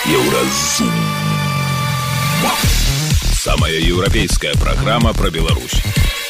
Еўразум. Самая еўрапейская праграма пра Беларусь.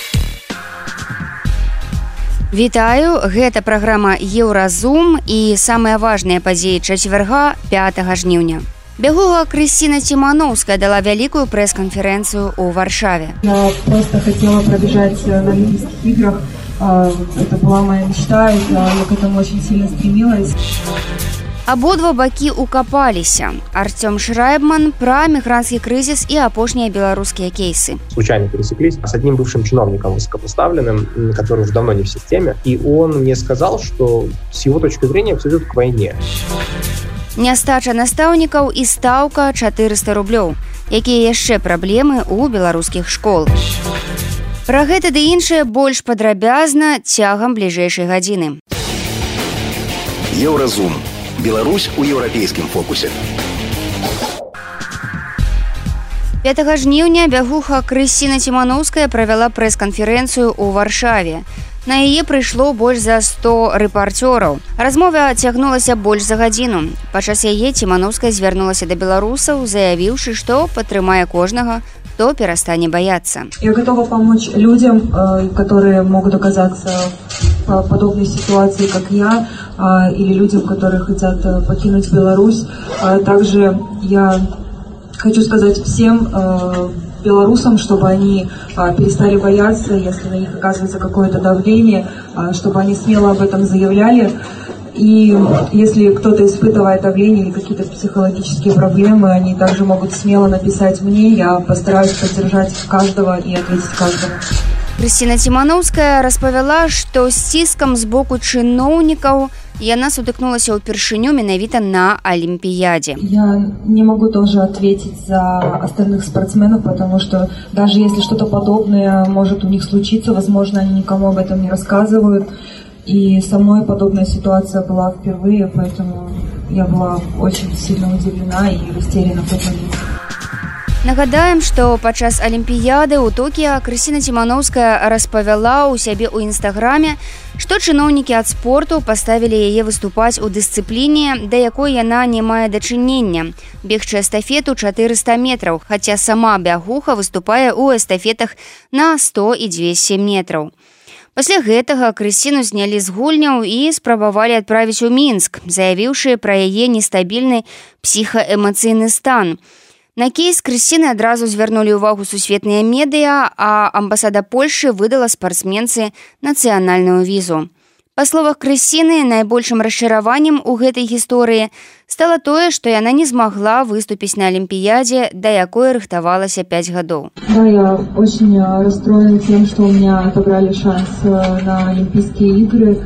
Вітаю, гэта праграма Еўразум і самыя важныя падзеі чацвярга 5 жніўня. Бягуха Крысціна Цімановская дала вялікую прэс-канферэнцыю ў Варшаве. Я просто хотела пробежать на Олимпийских играх. Это была моя мечта, я к этому очень сильно стремилась. Абодва бакі укапаліся. Артём Шрайбман пра мігранцкі крызіс і апошнія беларускія кейсы. Случайно пересеклись с одним бывшим чиновником высокопоставленным, который уже давно не в системе, и он мне сказал, что с его точки зрения все идет к войне. Нястача настаўнікаў і стаўка 400 рублёў. Якія яшчэ праблемы ў беларускіх школ? Пра гэта ды іншае больш падрабязна цягам бліжэйшай гадзіны. Еўразум. Беларусь у еўрапейскім фокусе. 5 жніўня бягуха Крысціна Цімановская правяла прэс-канферэнцыю ў Варшаве. На яе прыйшло больш за 100 рэпарцёраў. Размова цягнулася больш за гадзіну. Падчас яе Цімановская звярнулася да беларусаў, заявіўшы, што падтрымае кожнага, хто перастане баяцца. Я готова помочь людям, которые могут оказаться в подобной ситуации, как я, или людям, которые хотят покинуть Беларусь. Также я хочу сказать всем белорусам, чтобы они перестали бояться, если на них оказывается какое-то давление, чтобы они смело об этом заявляли. И если кто-то испытывает давление или какие-то психологические проблемы, они также могут смело написать мне, я постараюсь поддержать каждого и ответить каждому. Крысціна Цімановская распавяла, што з ціскам з боку чыноўнікаў яна сутыкнулася ўпершыню менавіта на Олимпиаде. Я не могу тоже ответить за остальных спортсменов, потому что даже если что-то подобное может у них случиться, возможно, они никому об этом не рассказывают. И со мной подобная ситуация была впервые, поэтому я была очень сильно удивлена и растеряна в этом месте. Нагадаем, што падчас Олімпіяды ў Токіа Крысціна Цімановская распавяла ў сябе ў інстаграме, што чыноўнікі ад спорту паставілі яе выступаць у дысцыпліне, да якой яна не мае дачынення – бегчы эстафету 400 метраў, хаця сама бягуха выступае ў эстафетах на 100 і 200 метраў. Пасля гэтага Крысціну знялі з гульняў і спрабавалі адправіць у Мінск, заявіўшы пра яе нестабільны псіхаэмацыйны стан. На кейс Крысціны адразу звярнулі ўвагу сусветныя медыа, а амбасада Польшы выдала спартсменцы нацыянальную візу. Па словах Крысціны, найбольшым расчараваннем у гэтай гісторыі стала тое, што яна не змагла выступіць на Олімпіядзе, да якой рыхтавалася 5 гадоў. Да, я очень расстроена тем, что у меня отобрали шанс на Олимпийские игры.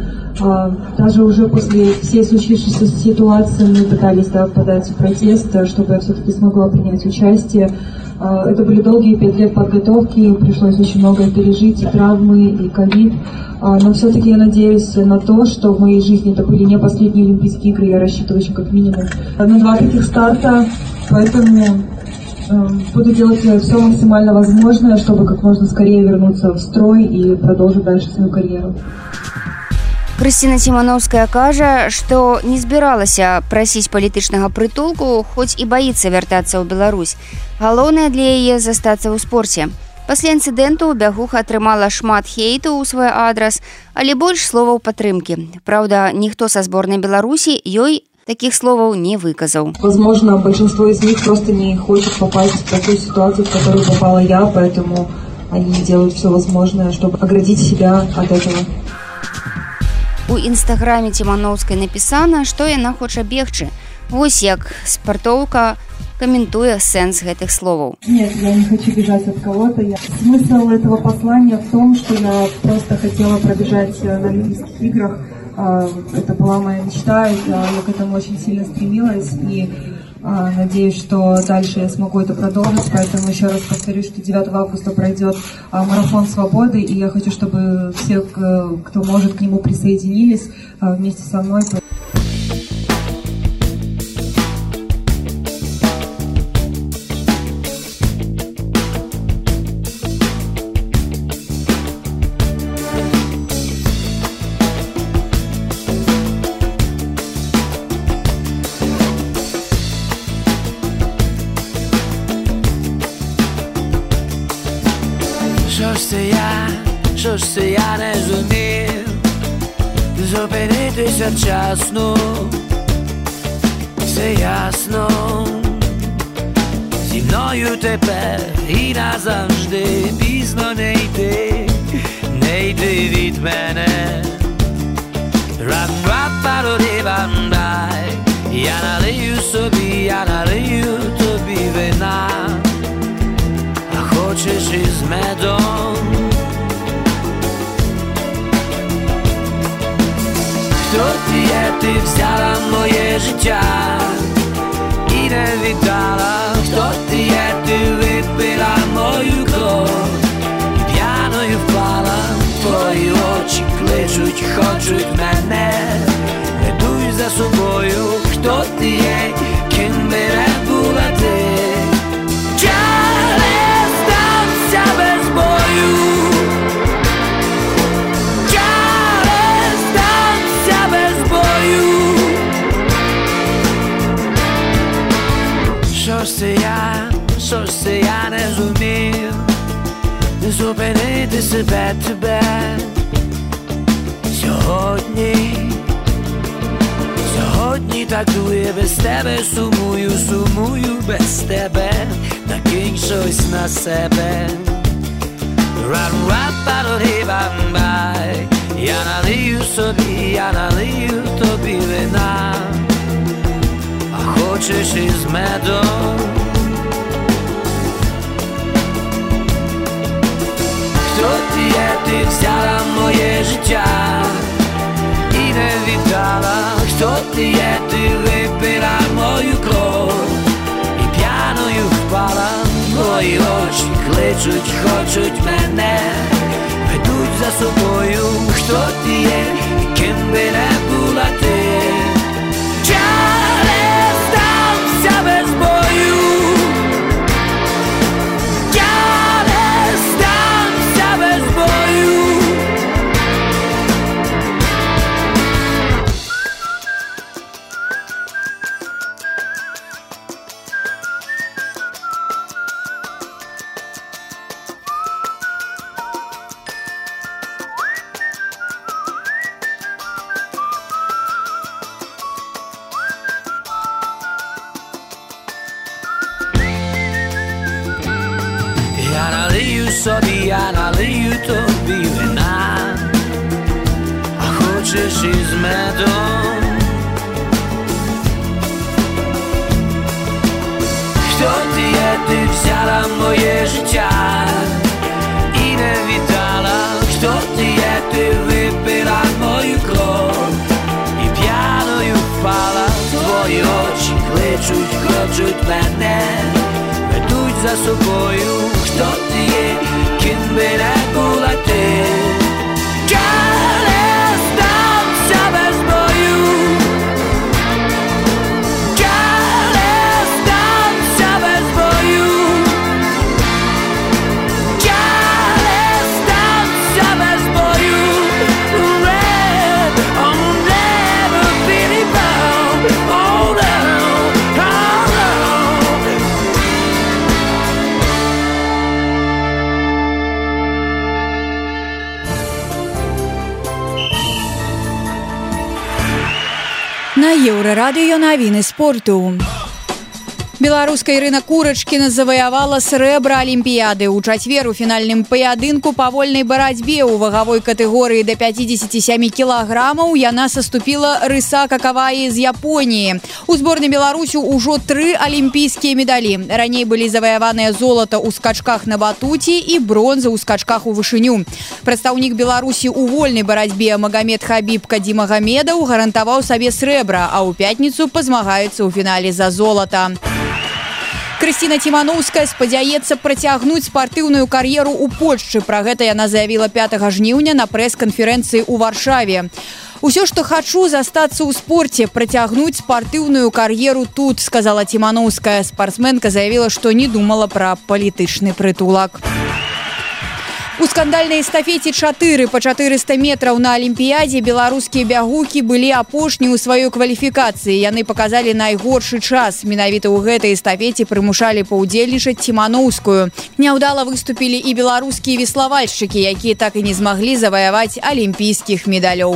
Даже уже после всей случившейся ситуации мы пытались подать протест, чтобы я все-таки смогла принять участие. Это были долгие 5 лет подготовки, пришлось очень многое пережить, и травмы, и ковид. Но все-таки я надеюсь на то, что в моей жизни это были не последние Олимпийские игры, я рассчитываю еще как минимум на 2 таких старта, поэтому буду делать все максимально возможное, чтобы как можно скорее вернуться в строй и продолжить дальше свою карьеру. Крысціна Цімановская кажа, што не збіралася прасіць палітычнага прытулку, хоць і баіцца вяртацца ў Беларусь. Галоўнае для яе застацца ў спорце. Пасля інцыдэнту бягуха атрымала шмат хейту ў свой адрас, але больш словаў падтрымкі. Праўда, ніхто са зборнай Беларусі ёй таких словаў не выказаў. Возможно, большинство из них просто не хочет попасть в такую ситуацию, в которую попала я, поэтому они делают все возможное, чтобы оградить себя от этого. У інстаграме Цімановскай напісана, што яна хоча бегчы. Вось як спартоўка каментуе сэнс гэтых словаў. Нет, я не хочу бежать от кого-то. Смысл этого послания в том, что я просто хотела пробежать на Олимпийских играх. Это была моя мечта, я к этому очень сильно стремилась. И надеюсь, что дальше я смогу это продолжить. Поэтому еще раз повторюсь, что 9 августа пройдет марафон свободы. И я хочу, чтобы все, кто может, к нему присоединились вместе со мной. Що ж це я не зумів зупинитися вчасно, все ясно, зі мною тепер і назавжди пізно не йди від мене. Рам-рап-паро-ри-бам-бай, я налию собі, я налию тобі вина, а хочеш із медом. Хто ти є, ти взяла моє життя і не віддала. Хто ти є, ти випила мою кров і п'яною впала. Твої очі кличуть, хочуть мене, ведуть за собою. Хто ти є, ким би не була ти, я не здамся без бою. Що ж це я не зумів зупинити себе, тебе сьогодні так дує, без тебе сумую без тебе, накинь щось на себе. Рам-рап-паро-ри-бам-бай, я налию собі, я налию тобі вина, а хочеш із медом. Хто ти є, ти взяла моє життя і не віддала. Хто ти є, ти випила мою кров і п'яною впала. Твої очі кличуть, хочуть мене, ведуть за собою. Хто ти є, ким би не була ти, я не здамся без бою. Я налию тобі вина, а хочеш із медом. Хто ти є, ти взяла моє життя і не віддала. Хто ти є, ти випила мою кров і п'яною впала. Твої очі кличуть, хочуть мене, ведуть за собою. Хто ти є, ким би не була ти, я не здамся без бою. Я не здамся без бою. Я не здамся без бою. I'll never be bound. Oh no, oh no. На Еўрарадыё навіны спорту. Беларуска Ірына Курачкіна заваявала срэбра Алімпіяды. У чацвер у фінальным паядынку па вольнай барацьбе ў вагавой катэгорыі да 57 кілаграмаў яна саступіла Рысака Каваі з Японіі. У зборнай Беларусі ўжо 3 алімпійскія медалі. Раней былі заваяваныя золата ў скачках на батуце і бронза ў скачках у вышыню. Прадстаўнік Беларусі ў вольнай барацьбе Магамед Хабіб Кадзімагамедаў гарантаваў сабе срэбра, а ў пятніцу пазмагаецца ў фінале за золата. Крысціна Ціманоўская спадзяецца працягнуць спартыўную кар'еру ў Польшчы. Пра гэта яна заявіла 5 жніўня на прэс-канферэнцыі ў Варшаве. «Усё, што хачу, застацца ў спорце, працягнуць спартыўную кар'еру тут», сказала Ціманоўская. Спартсменка заявіла, што не думала пра палітычны прытулак. У скандальнай эстафеце 4 па 400 метраў на Алімпіядзе беларускія бягукі былі апошні ў сваёй кваліфікацыі. Яны паказалі найгоршы час. Менавіта ў гэтай эстафеце прымушалі паўдзельнічаць Ціманоўскую. Няўдала выступілі і беларускія веславальшчыкі, якія так і не змаглі заваяваць алімпійскіх медалёў.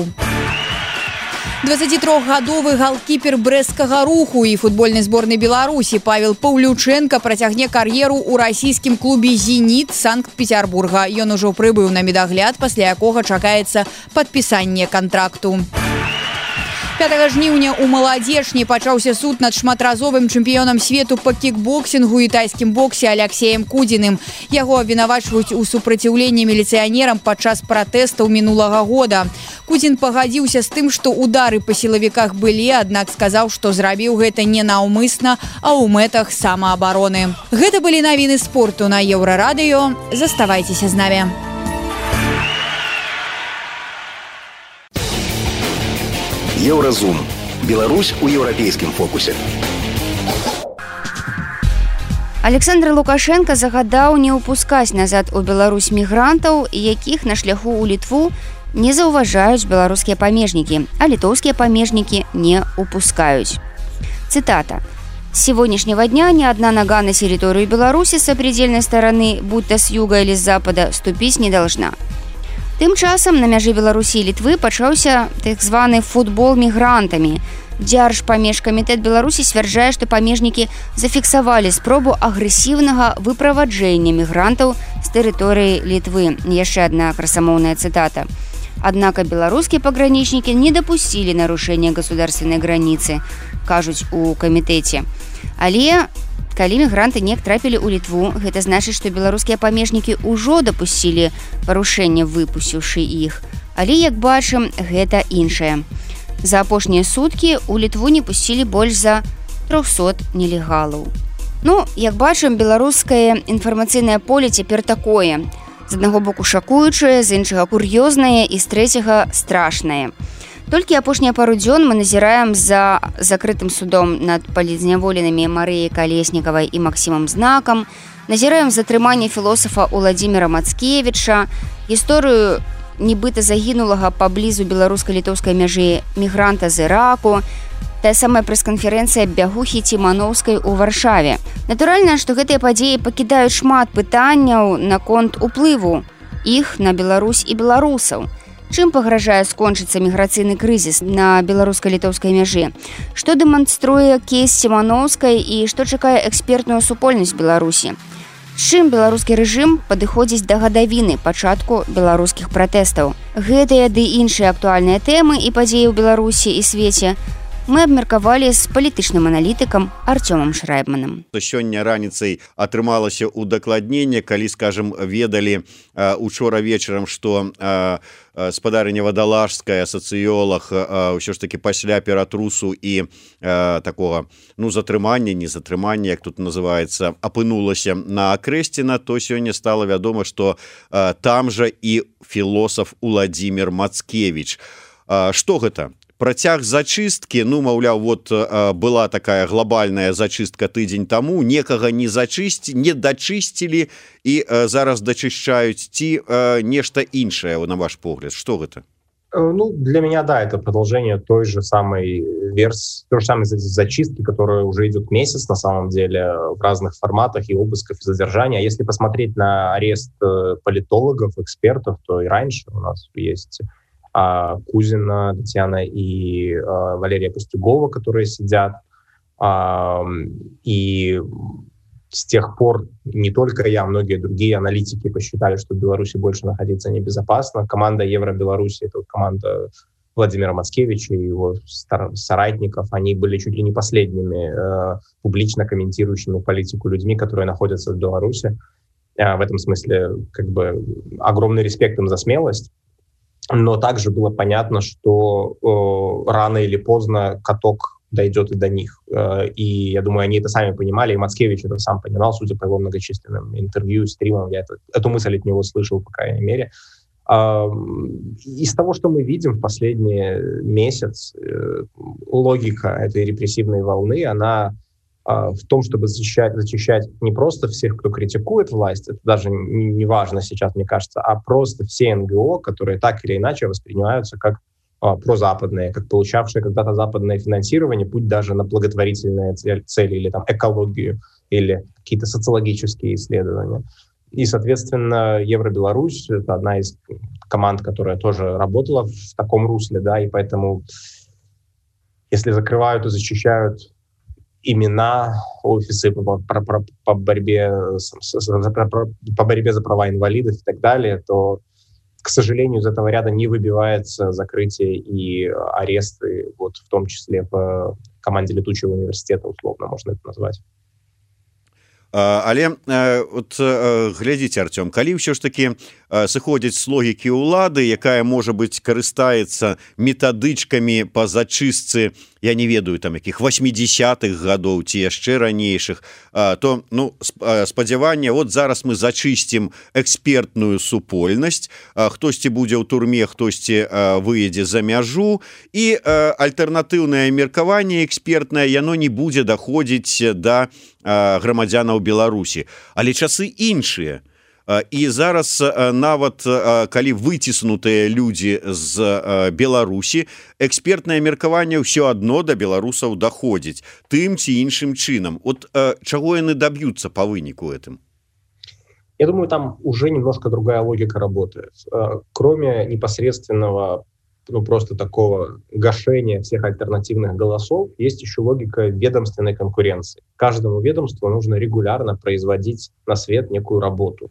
23-гадовы галкіпер брэсцкага Руху і футбольнай зборнай Беларусі Павел Паўлючэнка працягне кар'еру ў расійскім клубе «Зеніт» Санкт-Петербурга. Ён ужо прыбыў на медагляд, пасля якога чакаецца падпісанне кантракту. 5 жніўня ў Маладзечні пачаўся суд над шматразовым чэмпіёнам свету па кікбоксінгу і тайскім боксе Аляксеем Кудзіным. Яго абвінавачваюць у супраціўленні міліцыянерам падчас пратэстаў мінулага года. Кудзін пагадзіўся з тым, што удары па сілавіках былі, аднак сказаў, што зрабіў гэта не наўмысна, а ў мэтах самаабароны. Гэта былі навіны спорту на Еўрарадыё. Заставайцеся з намі. Еўразум. Беларусь у еўрапейскім фокусе. Александр Лукашенко загадаў не ўпускаць назад у Беларусь мігрантаў, якіх на шляху ў Літву не заўважаюць беларускія памежнікі, а літоўскія памежнікі не упускаюць. Цитата. «С сегодняшнего дня ни одна нога на территорию Беларуси с сопредельной стороны, будь то с юга или с запада, ступить не должна». Тым часам на мяжы Беларусі і Літвы пачаўся так званы футбол мігрантамі. Дзяржпамежкамітэт Беларусі сцвярджае, што памежнікі зафіксавалі спробу агрэсіўнага выправаджэння мігрантаў з тэрыторыі Літвы. Яшчэ одна красамоўная цитата. «Однако белорусские пограничники не допустили нарушения государственной границы», кажуць у камітэце. Але калі мігранты неяк трапілі ў Літву, гэта значыць, што беларускія памежнікі ўжо дапусцілі парушэнне, выпусціўшы іх. Але, як бачым, гэта іншае. За апошнія суткі ў Літву не пусцілі больш за 300 нелегалаў. Ну, як бачым, беларускае інфармацыйнае поле цяпер такое. З аднаго боку шакуючае, з іншага кур'ёзнае і з трэцяга страшнае. Толькі апошнія пару дзён мы назіраем за закрытым судом над палізняволенымі Марыяй Калеснікавай і Максімам Знакам, назіраем затрыманне філосафа Уладзіміра Мацкевіча, гісторыю нібыта загінулага паблізу беларуска-літоўскай мяжы мігранта з Іраку, тая самая прэс-канферэнцыя бягухі Ціманоўскай у Варшаве. Натуральна, што гэтыя падзеі пакідаюць шмат пытанняў наконт уплыву іх на Беларусь і беларусаў. Чым пагражае скончыцца міграцыйны крызіс на беларуска-літоўскай мяжы? Што дэманструе кейс Ціманоўскай і што чакае экспертную супольнасць Беларусі? З чым беларускі рэжым падыходзіць да гадавіны пачатку беларускіх пратэстаў? Гэтыя ды іншыя актуальныя тэмы і падзеі ў Беларусі і свеце мы абмеркавалі з палітычным аналітыкам Артёмам Шрайбманам. Сёння раніцай атрымалася удакладненне, калі, скажем, ведалі учора вечарам, што спадарыня Вадалажская, сацыёлаг, ўсё ж такі пасля ператрусу і такога, затрымання, не затрымання, як тут называецца, апынулася на Акрэсціна, то сёння стала вядома, што там жа і філосаф Уладзімір Мацкевіч. Што гэта? Працяг зачысткі, маўляў, была такая глобальная зачыстка тыдзень таму, некага не дачысцілі і зараз дачышчаюць, ці нешта іншае, на ваш погляд? Што гэта? Для меня, да, это продолжение той же самой зачистки, которая уже идет месяц, на самом деле, в разных форматах и обысков, и задержания. Если посмотреть на арест политологов, экспертов, то и раньше у нас есть Кузина, Татьяна и Валерия Пустюгова, которые сидят. И с тех пор не только я, многие другие аналитики посчитали, что в Беларуси больше находиться небезопасно. Команда Евро-Беларуси, это команда Владимира Мацкевича и его соратников, они были чуть ли не последними публично комментирующими политику людьми, которые находятся в Беларуси. В этом смысле огромный респект им за смелость. Но также было понятно, что рано или поздно каток дойдет и до них. И я думаю, они это сами понимали, и Мацкевич это сам понимал, судя по его многочисленным интервью, стримам. Я эту мысль от него слышал, по крайней мере. Из того, что мы видим в последний месяц, логика этой репрессивной волны, она в том, чтобы защищать не просто всех, кто критикует власть, это даже не важно сейчас, мне кажется, а просто все НГО, которые так или иначе воспринимаются как прозападные, как получавшие когда-то западное финансирование, путь даже на благотворительные цели или там экологию, или какие-то социологические исследования. И, соответственно, Евробеларусь — это одна из команд, которая тоже работала в таком русле, да, и поэтому если закрывают и защищают имена, офисы по борьбе за права инвалидов и так далее, то, к сожалению, из этого ряда не выбивается закрытие и аресты, вот в том числе в команде летучего университета, условно можно это назвать. Але от глядзіце, Артём, калі ўсё ж такі сыходзіць з логікі ўлады, якая, можа быць, карыстаецца метадычкамі па зачыстцы, я не ведаю, там якіх 80-х гадоў ці яшчэ ранейшых, то спадзяванне, вот зараз мы зачысцім экспертную супольнасць, хтосьці будзе ў турме, хтосьці выедзе за мяжу, і альтэрнатыўнае меркаванне экспертнае, яно не будзе даходзіць да грамадзянаў Беларусі. Але часы іншыя. І зараз нават калі выціснутыя людзі з Беларусі, экспертнае меркаванне ўсё адно да беларусаў даходзіць тым ці іншым чынам. От чаго яны добьются по выніку этим? Я думаю, там уже немножко другая логика работает. Кроме непосредственного, просто такого гашения всех альтернативных голосов, есть еще логика ведомственной конкуренции. Каждому ведомству нужно регулярно производить на свет некую работу.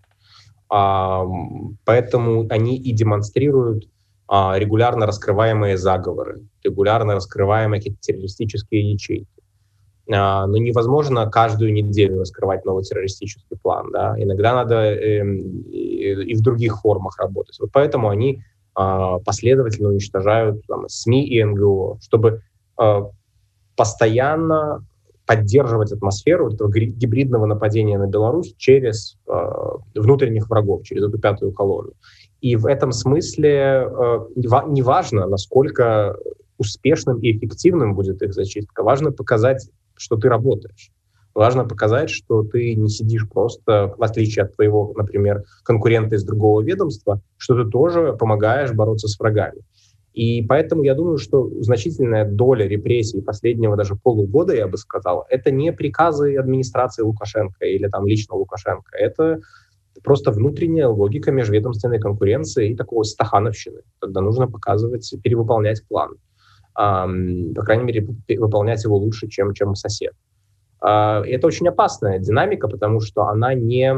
Поэтому они и демонстрируют регулярно раскрываемые заговоры, регулярно раскрываемые какие-то террористические ячейки. Но невозможно каждую неделю раскрывать новый террористический план. Да? Иногда надо и в других формах работать. Вот поэтому они последовательно уничтожают там СМИ и НГО, чтобы постоянно поддерживать атмосферу этого гибридного нападения на Беларусь через внутренних врагов, через эту пятую колонну. И в этом смысле не важно, насколько успешным и эффективным будет их зачистка. Важно показать, что ты работаешь. Важно показать, что ты не сидишь просто, в отличие от твоего, например, конкурента из другого ведомства, что ты тоже помогаешь бороться с врагами. И поэтому я думаю, что значительная доля репрессий последнего даже полугода, я бы сказал, это не приказы администрации Лукашенко или там лично Лукашенко. Это просто внутренняя логика межведомственной конкуренции и такого стахановщины, когда нужно показывать, перевыполнять план. По крайней мере, выполнять его лучше, чем сосед. Это очень опасная динамика, потому что она не...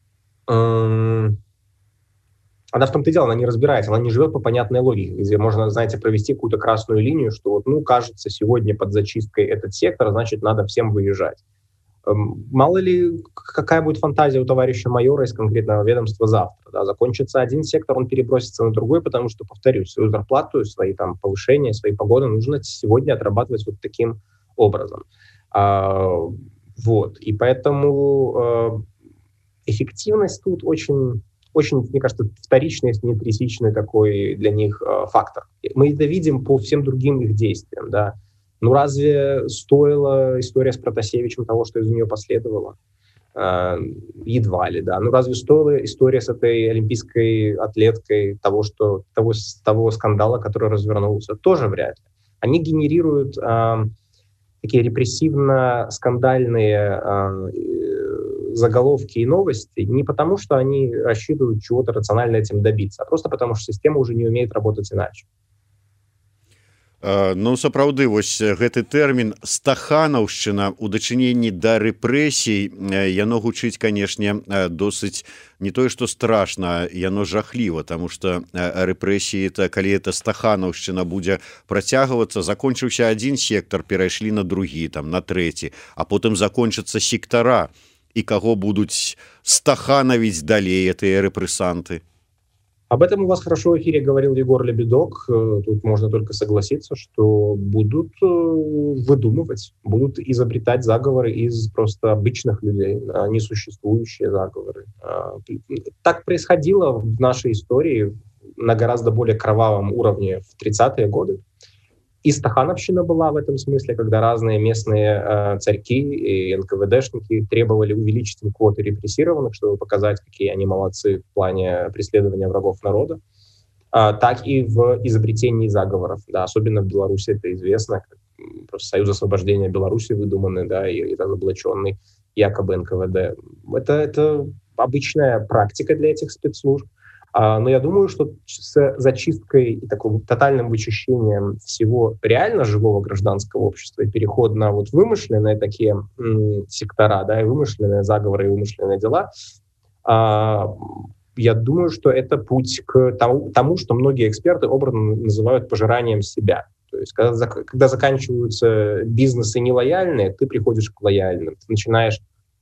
Она в том-то и дело, она не разбирается, она не живет по понятной логике, где можно, знаете, провести какую-то красную линию, что вот, кажется, сегодня под зачисткой этот сектор, значит, надо всем выезжать. Мало ли, какая будет фантазия у товарища майора из конкретного ведомства завтра. Да? Закончится один сектор, он перебросится на другой, потому что, повторюсь, свою зарплату, свои там повышения, свои погоды нужно сегодня отрабатывать вот таким образом. Вот. И поэтому эффективность тут очень, мне кажется, вторичный, если не третичный такой для них фактор. Мы это видим по всем другим их действиям. Да? Разве стоила история с Протасевичем того, что из нее последовало? Едва ли, да. Разве стоила история с этой олимпийской атлеткой того скандала, который развернулся? Тоже вряд ли. Они генерируют такие репрессивно-скандальные заголовки и новости не потому, что они рассчитывают чего-то рационально этим добиться, а просто потому, что система уже не умеет работать иначе. Сапраўды, вось гэты тэрмін стаханаўшчына ў дачыненні да рэпрэсій, яно гучыць, канешне, досыць не тое, што страшна, яно жахліва, таму што рэпрэсіі, калі эта стаханаўшчына будзе працягвацца, закончыўся адзін сектар, перайшлі на другі, там, на трэці, а потым закончацца сектара, і каго будуць стаханавіць далей гэтыя рэпрэсанты. Об этом у вас хорошо в эфире говорил Егор Лебедок. Тут можно только согласиться, что будут выдумывать, будут изобретать заговоры из просто обычных людей, несуществующие заговоры. Так происходило в нашей истории на гораздо более кровавом уровне в 30-е годы. И стахановщина была в этом смысле, когда разные местные царьки и НКВДшники требовали увеличить квоты репрессированных, чтобы показать, какие они молодцы в плане преследования врагов народа, так и в изобретении заговоров. Да, особенно в Беларуси это известно, просто Союз освобождения Беларуси выдуманный, да, и разоблаченный якобы НКВД. Это обычная практика для этих спецслужб. Но я думаю, что с зачисткой и таким тотальным вычищением всего реально живого гражданского общества и переход на вот вымышленные такие сектора, да, и вымышленные заговоры, и вымышленные дела, я думаю, что это путь к тому, что многие эксперты образно называют пожиранием себя. То есть когда заканчиваются бизнесы нелояльные, ты приходишь к лояльным. Ты начинаешь...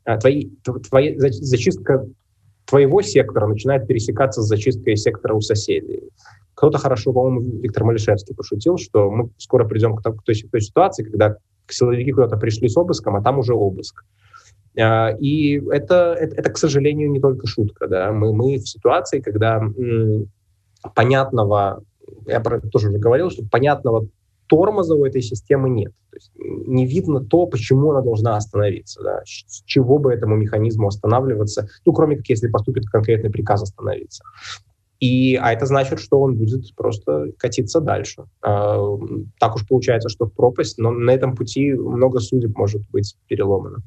Зачистка твоего сектора начинает пересекаться с зачисткой сектора у соседей. Кто-то хорошо, по-моему, Виктор Малишевский пошутил, что мы скоро придем к той ситуации, когда силовики куда-то пришли с обыском, а там уже обыск. И это, к сожалению, не только шутка. Да? Мы в ситуации, когда понятного, я про это тоже уже говорил, что понятного тормоза у этой системы нет. То есть не видно то, почему она должна остановиться. Да? С чего бы этому механизму останавливаться, кроме как если поступит конкретный приказ остановиться. А это значит, что он будет просто катиться дальше. Так уж получается, что в пропасть, но на этом пути много судеб может быть переломано.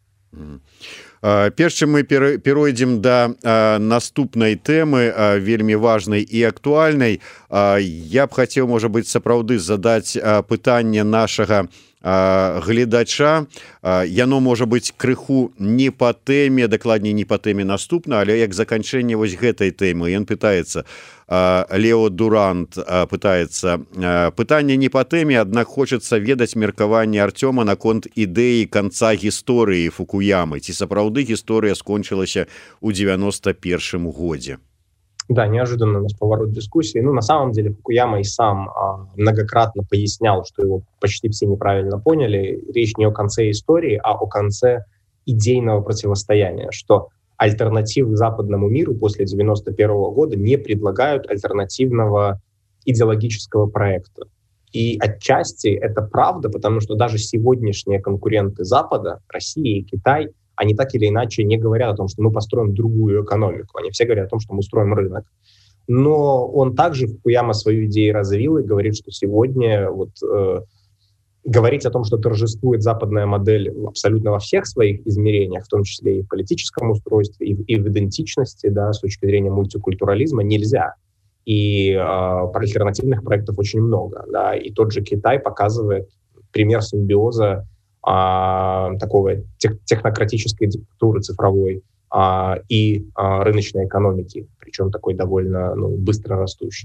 Перш чым мы перайдзем да наступнай тэмы, вельмі важнай і актуальнай, я б хацеў, можа быць, сапраўды задаць пытанне нашага гледача. Яно можа быць крыху не па тэме, дакладней не па тэме наступна, але як заканчэнне вось гэтай тэмы. Ён пытаецца, Лео Дурант пытаецца, пытанне не па тэме, аднак хочацца ведаць меркаванне Артёма наконт ідэі канца гісторыі Фукуямы. Ці сапраўды гісторыя скончылася ў 91 годзе? Да, неожиданно у нас поворот дискуссии. На самом деле Фукуяма и сам многократно пояснял, что его почти все неправильно поняли. Речь не о конце истории, а о конце идейного противостояния, что альтернативы западному миру после 91 года не предлагают альтернативного идеологического проекта. И отчасти это правда, потому что даже сегодняшние конкуренты Запада, Россия и Китай, они так или иначе не говорят о том, что мы построим другую экономику. Они все говорят о том, что мы строим рынок. Но он также, Фукуяма, свою идею развил и говорит, что сегодня говорить о том, что торжествует западная модель абсолютно во всех своих измерениях, в том числе и в политическом устройстве, и в идентичности, да, с точки зрения мультикультурализма, нельзя. И альтернативных проектов очень много. Да, и тот же Китай показывает пример симбиоза такого технократической диктатуры цифровой и рыночной экономики, причем такой довольно быстро растущей.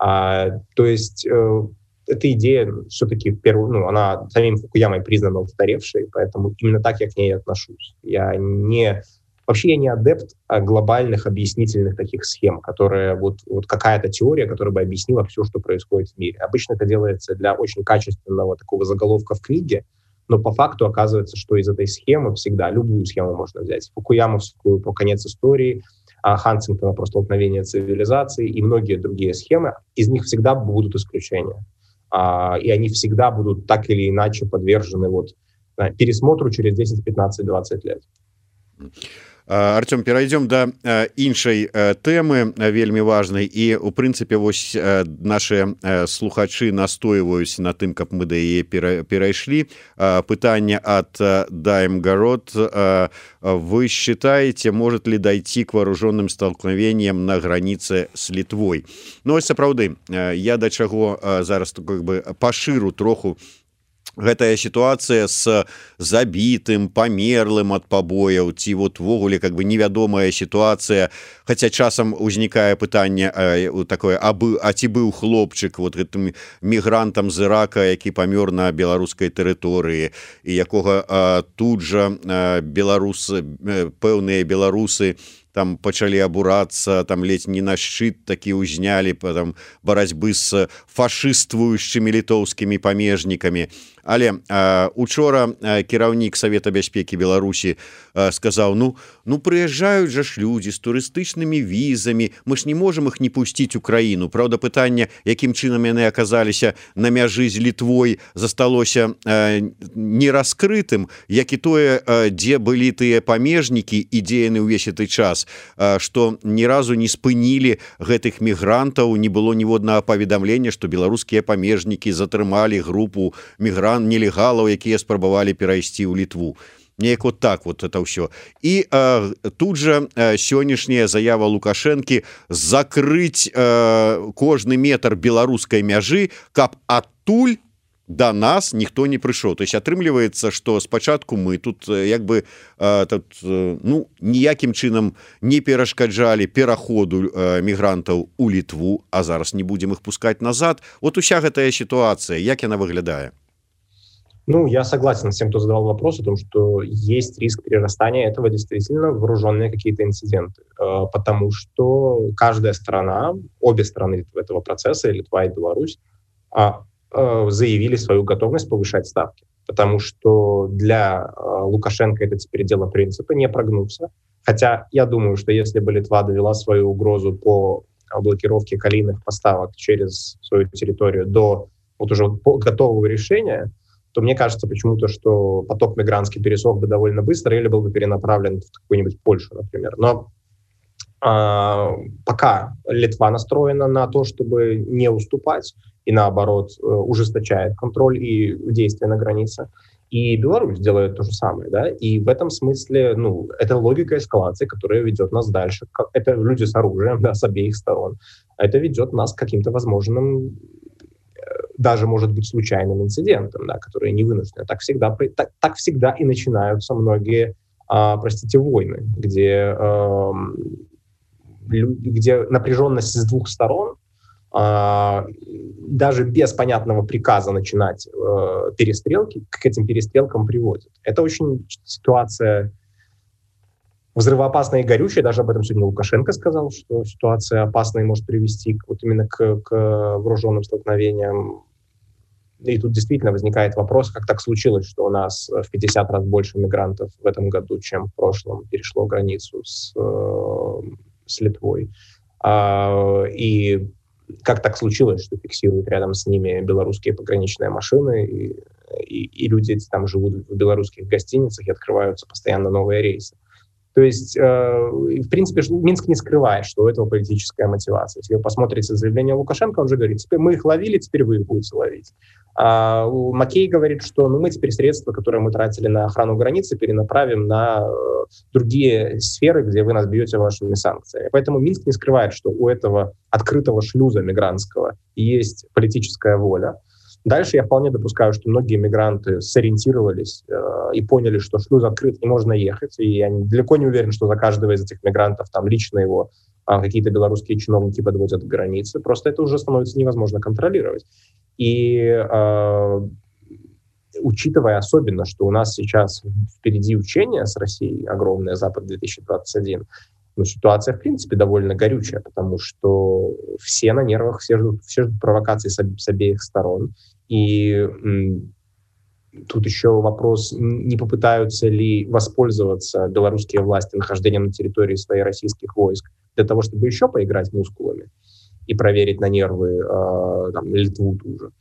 То есть эта идея все-таки она самим Фукуямой признана устаревшей, поэтому именно так я к ней отношусь. Вообще я не адепт глобальных объяснительных таких схем, которые вот какая-то теория, которая бы объяснила все, что происходит в мире. Обычно это делается для очень качественного такого заголовка в книге, но по факту оказывается, что из этой схемы всегда, любую схему можно взять, Фукуямовскую про конец истории, Хантингтона про столкновение цивилизаций и многие другие схемы, из них всегда будут исключения. И они всегда будут так или иначе подвержены пересмотру через 10, 15, 20 лет. Артём, перайдём да іншай тэмы вельмі важнай, і у прынцыпе вось наши слухачы настойваюць на тым, каб мы да яе перайшлі. Пытанне ад Даймгарод: вы считаете, может ли дойти к вооруженным столкновениям на границе с Литвой? Сапраўды, я да чаго зараз пашыру троху. Гэтая сітуацыя з забітым, памерлым ад пабояў, ці ввогуле невядомая сітуацыя, хаця часам узнікае пытанне такое, а ці быў хлопчык гэтым мігрантам з Ірака, які памёр на беларускай тэрыторыі, і якога тут жа пэўныя беларусы там пачалі абурацца, там ледзь не на шчыт такі ўзнялі там барацьбы з фашыствуючымі літоўскімі памежнікамі. Але учора кіраўнік Савета бяспекі Беларусі сказаў, ну прыязджаюць жа ж людзі з турыстычнымі візамі, мы ж не можам іх не пусціць у краіну. Праўда, пытанне, якім чынам яны аказаліся на мяжы з Літвой, засталося нераскрытым, як і тое, дзе былі тыя памежнікі і дзе яны ўвесь гэты час, што ні разу не спынілі гэтых мігрантаў, не было ніводнага паведамлення, што беларускія памежнікі затрымалі групу нелегалаў, якія спрабавалі перайсці ў Літву. Неяк вот так вот это ўсё. І тут жа сённяшняя заява Лукашэнкі закрыць кожны метр беларускай мяжы, каб адтуль да нас ніхто не прыйшоў. То есть атрымліваецца, што спачатку мы тут як бы ніякім чынам не перашкаджалі пераходу мігрантаў у Літву, а зараз не будзем іх пускаць назад. Вот уся гэтая сітуацыя, як яна выглядае? Я согласен с тем, кто задавал вопрос о том, что есть риск перерастания этого действительно в вооруженные какие-то инциденты. Потому что каждая сторона, обе стороны этого процесса, Литва и Беларусь, заявили свою готовность повышать ставки. Потому что для Лукашенко это теперь дело принципа, не прогнуться. Хотя я думаю, что если бы Литва довела свою угрозу по блокировке калийных поставок через свою территорию до вот уже готового решения, то мне кажется почему-то, что поток мигрантский пересох бы довольно быстро или был бы перенаправлен в какую-нибудь Польшу, например. Но пока Литва настроена на то, чтобы не уступать, и наоборот ужесточает контроль и действия на границе, и Беларусь делает то же самое, да, и в этом смысле, это логика эскалации, которая ведет нас дальше. Это люди с оружием, да, с обеих сторон. Это ведет нас к каким-то возможным, даже, может быть, случайным инцидентам, да, которые не вынуждены. Так всегда и начинаются многие, войны, где напряженность с двух сторон, даже без понятного приказа начинать перестрелки, к этим перестрелкам приводит. Это очень ситуация взрывоопасная и горючая. Даже об этом сегодня Лукашенко сказал, что ситуация опасная может привести именно к вооруженным столкновениям. И тут действительно возникает вопрос, как так случилось, что у нас в 50 раз больше мигрантов в этом году, чем в прошлом, перешло границу с Литвой. И как так случилось, что фиксируют рядом с ними белорусские пограничные машины, и люди эти там живут в белорусских гостиницах, и открываются постоянно новые рейсы. То есть, в принципе, Минск не скрывает, что у этого политическая мотивация. Если вы посмотрите заявление Лукашенко, он же говорит, теперь мы их ловили, теперь вы их будете ловить. Маккей говорит, что мы теперь средства, которые мы тратили на охрану границы, перенаправим на другие сферы, где вы нас бьете вашими санкциями. Поэтому Минск не скрывает, что у этого открытого шлюза мигрантского есть политическая воля. Дальше я вполне допускаю, что многие мигранты сориентировались и поняли, что шлюз открыт и можно ехать. И я далеко не уверен, что за каждого из этих мигрантов там лично его какие-то белорусские чиновники подводят к границе. Просто это уже становится невозможно контролировать. И учитывая особенно, что у нас сейчас впереди учения с Россией огромное, Запад-2021, ситуация, в принципе, довольно горючая, потому что все на нервах, все ждут провокаций с обеих сторон. И тут еще вопрос, не попытаются ли воспользоваться белорусские власти нахождением на территории своих российских войск для того, чтобы еще поиграть мускулами и проверить на нервы Литву ту же.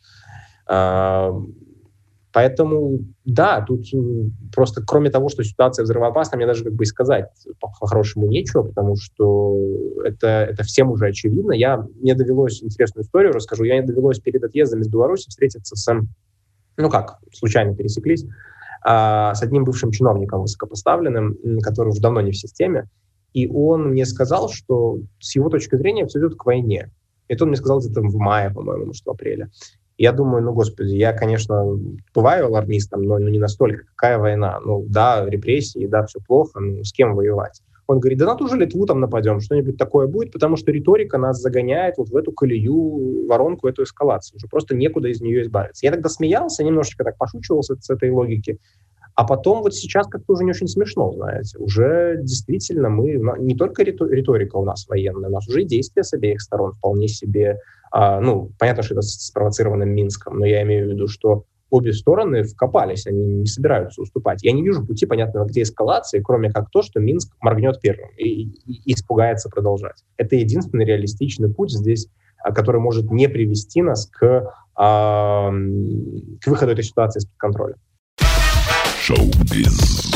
Поэтому, да, тут просто кроме того, что ситуация взрывоопасна, мне даже как бы и сказать по-хорошему нечего, потому что это всем уже очевидно. Мне довелось, интересную историю расскажу, мне довелось перед отъездом из Беларуси встретиться случайно пересеклись, с одним бывшим чиновником высокопоставленным, который уже давно не в системе, и он мне сказал, что с его точки зрения все идет к войне. Это он мне сказал где-то в мае, по-моему, может, в апреле. Я думаю, господи, я, конечно, бываю алармистом, но не настолько. Какая война? Да, репрессии, да, все плохо, с кем воевать? Он говорит, да на ту же Литву там нападем, что-нибудь такое будет, потому что риторика нас загоняет вот в эту колею, воронку, эту эскалацию. Уже просто некуда из нее избавиться. Я тогда смеялся, немножечко так пошучивался с этой логики. А потом вот сейчас как-то уже не очень смешно, знаете. Уже действительно не только риторика у нас военная, у нас уже и действия с обеих сторон вполне себе... понятно, что это спровоцировано Минском, но я имею в виду, что обе стороны вкопались, они не собираются уступать. Я не вижу пути понятного к деэскалации, кроме как то, что Минск моргнет первым и испугается продолжать. Это единственный реалистичный путь здесь, который может не привести нас к выходу этой ситуации из-под контроля. Шоу-биз.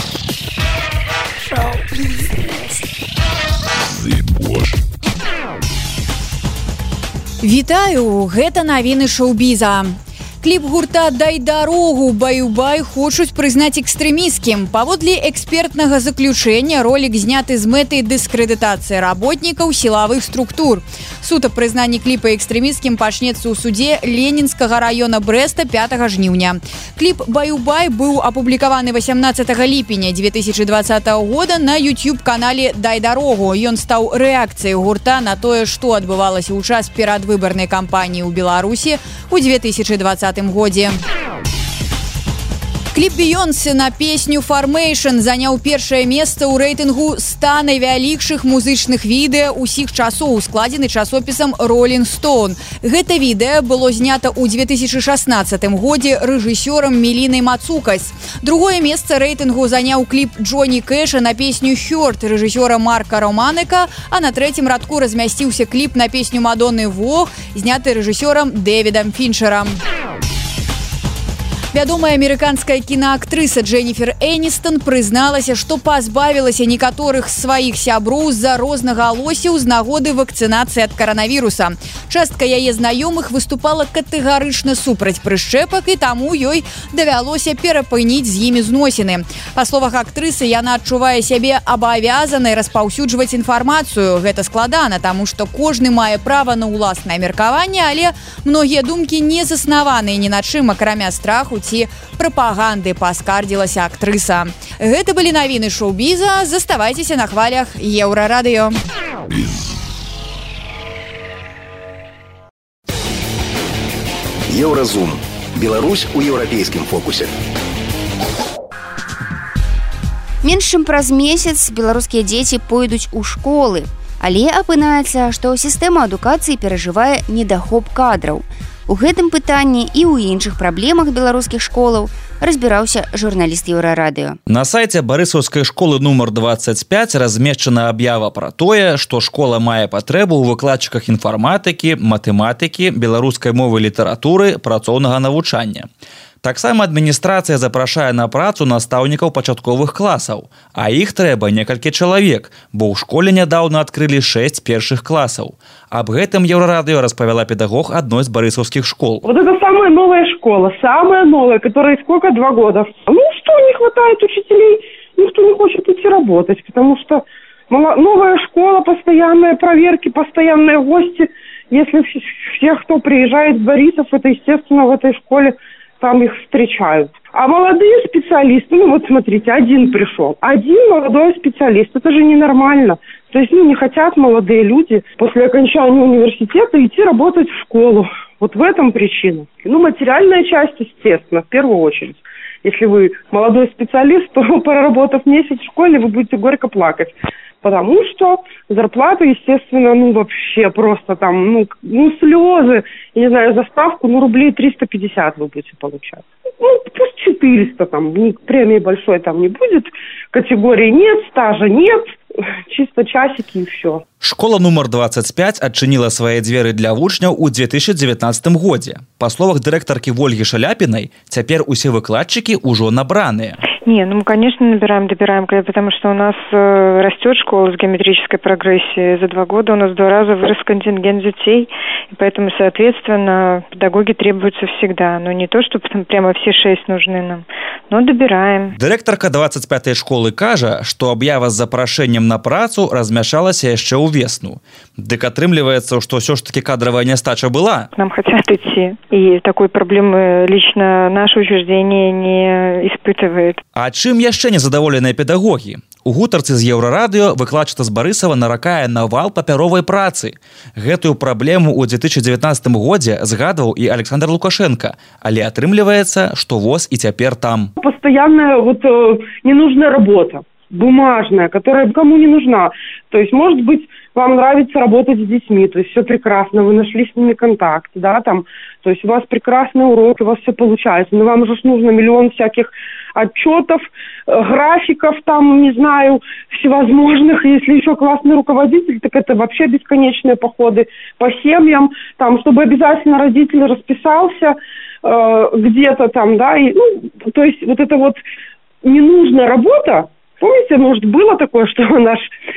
Вітаю, гэта навіны шоу-біза. Кліп гурта «Дай дарогу» «Баю-бай» хочуць прызнаць экстрэмісцкім. Паводле экспертнага заключэння ролік зняты з мэтай дыскрэдытацыі работнікаў сілавых структур. Суд аб прызнанні кліпа экстрэмісцкім пачнецца ў судзе Ленінскага раёна Брэста 5 жніўня. Кліп «Баю-бай» быў апублікаваны 18 ліпеня 2020 года на YouTube-канале «Дай дарогу». Ён стаў рэакцыяй гурта на тое, што адбывалася ў час перадвыбарнай кампаніі ў Беларусі ў 2020 годзе. Кліп Бейонсе на песню «Formation» заняў першае месца ў рэйтынгу 100 найвялікшых музычных відэа ўсіх часоў, складзены часопісам «Rolling Stone». Гэта відэа было знята ў 2016 годзе рэжысёрам Мелінай Мацукас. Другое месца рэйтынгу заняў кліп Джоні Кэша на песню «Hurt» рэжысёра Марка Романека, а на трэцім радку размясціўся кліп на песню Мадонны «Вог», зняты рэжысёрам Дэвідам Фінчерам. Вядомая амерыканская кінаактрыса Дженніфер Эністон прызналася, што пазбавілася некаторых сваіх сяброў з-за рознагалоссяў з нагоды вакцынацыі ад каранавіруса. Частка яе знаёмых выступала катэгарычна супраць прышчэпак, і таму ёй давялося перапыніць з імі зносіны. Па словах актрысы, яна адчувае сябе абавязанай распаўсюджваць інфармацыю. Гэта складана, таму што кожны мае права на ўласнае меркаванне, але многія думкі не заснаваныя ні на чым, акрамя страху ці прапаганды, паскардзілася актрыса. Гэта былі навіны шоу-біза. Заставайцеся на хвалях Еўрарадыё. Еўразум. Беларусь у еўрапейскім фокусе. Менш чым праз месяц беларускія дзеці пойдуць у школы, але апынаецца, што сістэма адукацыі перажывае недахоп кадраў. У гэтым пытанні і ў іншых праблемах беларускіх школаў разбіраўся журналіст Еўрарадыё. На сайце барысаўскай школы нумар 25 размешчана аб'ява пра тое, што школа мае патрэбу ў выкладчыках інфарматыкі, матэматыкі, беларускай мовы, літаратуры, працоўнага навучання. Таксама адміністрацыя запрашае на працу настаўнікаў пачатковых класаў, а іх трэба некалькі чалавек, бо ў школе нядаўна адкрылі 6 першых класаў. Аб гэтым Еўрарадыё распавяла педагог адной з барысаўскіх школ. Вот это самая новая школа, самая новая, которая сколько, 2 года. Что не хватает учителей, никто не хочет идти работать, потому что новая школа, постоянные проверки, постоянные гости. Если всех, кто приезжает в Борисов, это, естественно, в этой школе там их встречают. А молодые специалисты, вот смотрите, один пришел, один молодой специалист, это же ненормально. То есть, не хотят молодые люди после окончания университета идти работать в школу. Вот в этом причина. Материальная часть, естественно, в первую очередь. Если вы молодой специалист, то, проработав месяц в школе, вы будете горько плакать. Потому что зарплата, естественно, вообще просто там, слезы, я не знаю, за ставку, рублей 350 вы будете получать. Пусть 400, там, премии большой там не будет, категории нет, стажа нет, чисто часики и все. Школа нумар 25 адчыніла свае дзверы для вучняў у 2019 годзе. Па словах дырэктаркі Вольгі Шаляпінай, цяпер усе выкладчыкі ўжо набраныя. Не, мы, конечно, добираем, потому что у нас растет школа с геометрической прогрессией. За 2 года у нас в 2 раза вырос контингент детей, и поэтому, соответственно, педагоги требуются всегда. Но не то, чтобы там прямо все 6 нужны нам, но добираем. Дырэктарка 25-й школы кажа, што аб'ява з запрашэннем на працу размяшалася яшчэ ўвесну. Дык атрымліваецца, што ўсё ж таки кадровая нестача была. Нам хотят идти, и такой проблемы лично наше учреждение не испытывает. А чым яшчэ незадаволеныя педагогі? У гутарцы з Еўрарадыё выкладчыца з Барысава наракае на вал папяровай працы. Гэтую праблему ў 2019 годзе згадваў і Александр Лукашенко, але атрымліваецца, што ВОЗ і цяпер там. Постоянная ненужная работа, бумажная, которая кому не нужна. То есть, может быть, вам нравится работать с детьми, то есть все прекрасно, вы нашли с ними контакт, да, там, то есть у вас прекрасный урок, у вас все получается, но вам же нужно миллион всяких отчетов, графиков, там, не знаю, всевозможных, если еще классный руководитель, так это вообще бесконечные походы по семьям, там, чтобы обязательно родитель расписался где-то там, да, и, то есть вот эта вот ненужная работа, помните, может, было такое, что наш...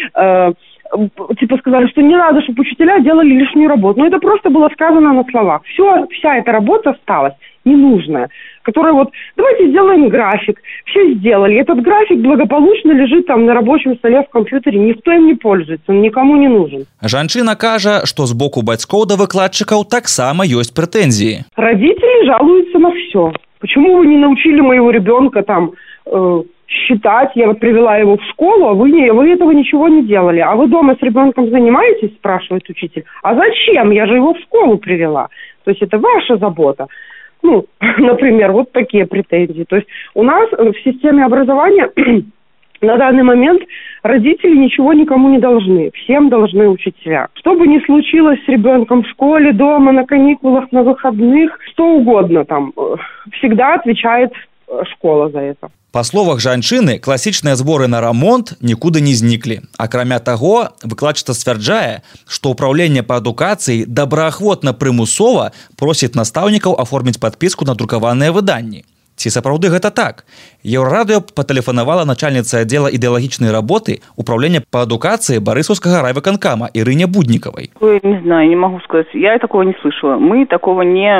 сказали, что не надо, чтобы учителя делали лишнюю работу. Но это просто было сказано на словах. Вся эта работа осталась ненужная, которая давайте сделаем график. Все сделали. Этот график благополучно лежит там на рабочем столе в компьютере. Никто им не пользуется, он никому не нужен. Жанчына кажа, што з боку бацькоў да выкладчыкаў таксама ёсць прэтэнзіі. Родители жалуются на все. Почему вы не научили моего ребенка там... считать, я привела его в школу, а вы этого ничего не делали. А вы дома с ребенком занимаетесь, спрашивает учитель. А зачем? Я же его в школу привела. То есть это ваша забота. Например, вот такие претензии. То есть у нас в системе образования на данный момент родители ничего никому не должны. Всем должны учителя. Что бы ни случилось с ребенком в школе, дома, на каникулах, на выходных, что угодно там, всегда отвечает школа за это. Па словах жанчыны, класічныя зборы на рамонт нікуды не зніклі. Акрамя таго, выкладчыца сцвярджае, што ўпраўленне па адукацыі добраахвотна прымусова просіць настаўнікаў аформіць падпіску на друкаваныя выданні. Ці сапраўды гэта так? Еўрарадыё патэлефанавала начальніца аддзела ідэалагічнай работы управлення па адукацыі Барысаўскага райвыканкама Ирыне Будниковой. Не знаю, не могу сказать. Я такого не слышала. Мы такого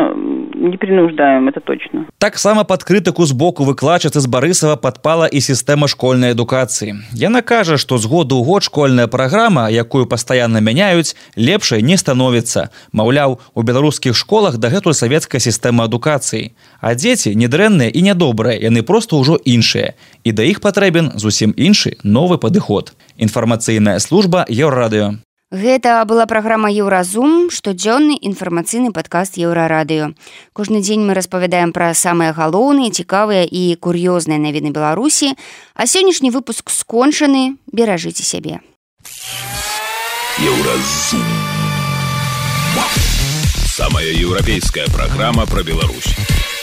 не принуждаем, это точно. Так само под крытыку з боку выкладчыцы з Барысава падпала і сістэма школьнай адукацыі. Яна кажа, што з году ў год школьная праграма, якую пастаянна мяняюць, лепшай не становіцца. Маўляў, у беларускіх школах дагэтуль савецкая сістэма адукацыі. А дзеці недрэнныя і нядобрыя, яны проста ўжо іншыя. І да іх патрэбен зусім іншы новы падыход. Інфармацыйная служба Еўрарадыё. Гэта была праграма Еўразум, штодзённы інфармацыйны падкаст Еўрарадыё. Кожны дзень мы распавядаем пра самыя галоўныя, цікавыя і кур'ёзныя навіны Беларусі, а сённяшні выпуск скончаны. Беражыце сябе. Еўразум. Самая еўрапейская программа про Беларусь.